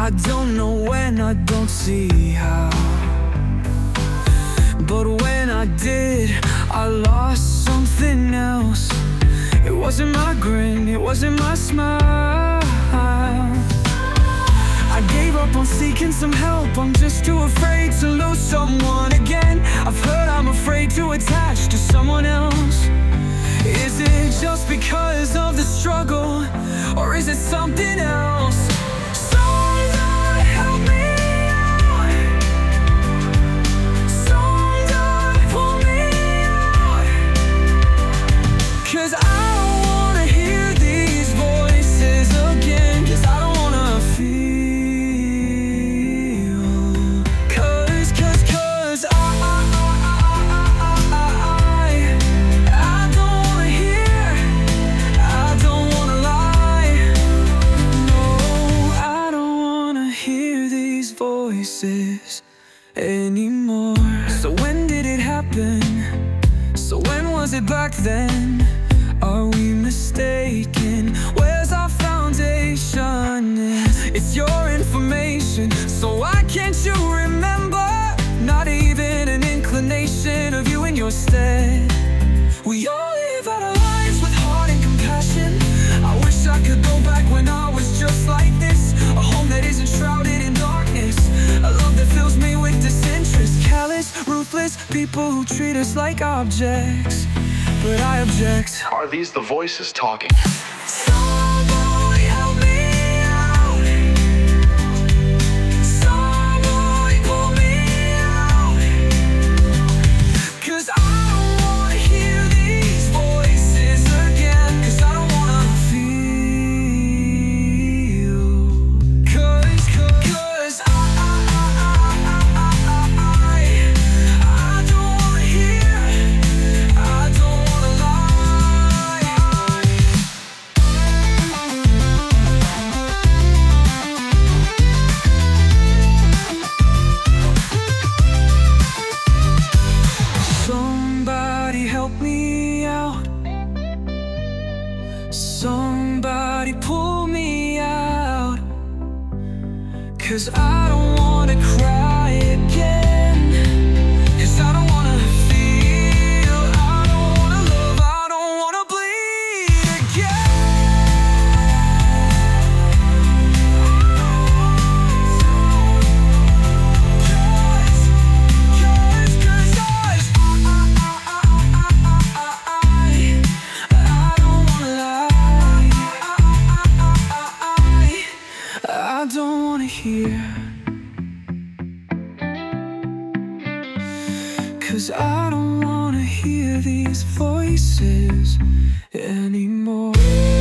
I don't know when, I don't see how, but when I did, I lost something else. It wasn't my grin, it wasn't my smile. I gave up on seeking some help, I'm just too afraid to lose someone again. I've heard I'm afraid to attach to someone else. Is it just because of the struggle, or is it something else? So Lord, help me out. So Lord, pull me out. 'Cause I don't wanna hear these voices again. 'Cause I don't wanna feel. 'Cause I don't wanna hear, I don't wanna lie. No, I don't wanna hear these voices anymore. So when did it happen? So when was it back then? Are we mistaken? Where's our foundation? It's your information, so why can't you remember? Not even an inclination of you in your stead. We all live out our lives with heart and compassion. I wish I could go back when I was just like this. A home that isn't shrouded in darkness. A love that fills me with disinterest. Callous, ruthless people who treat us like objects. But I object. Are these the voices talking? Somebody help me out. Somebody pull me out. 'Cause I don't wanna hear these voices again. 'Cause I don't wanna feel. 'Cause I don't wanna hear, I don't wanna lie. 'Somebody help me out. Somebody pull me out. 'Cause I don't wanna cry again. 'Cause I don't wanna feel. I don't wanna love, I don't wanna bleed I don't wanna hear. 'Cause I don't wanna hear these voices anymore.